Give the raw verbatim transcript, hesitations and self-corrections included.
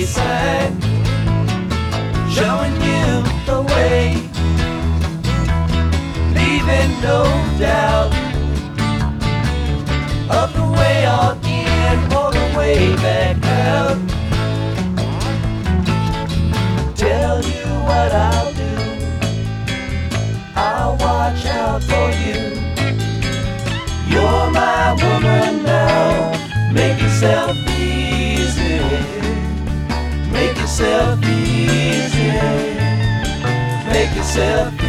sign showing you the way, leaving no doubt of the way on in or the way back out. Tell you what I'll do, I'll watch out for you. You're my woman now, make yourself easy, make yourself easy, make yourself easy.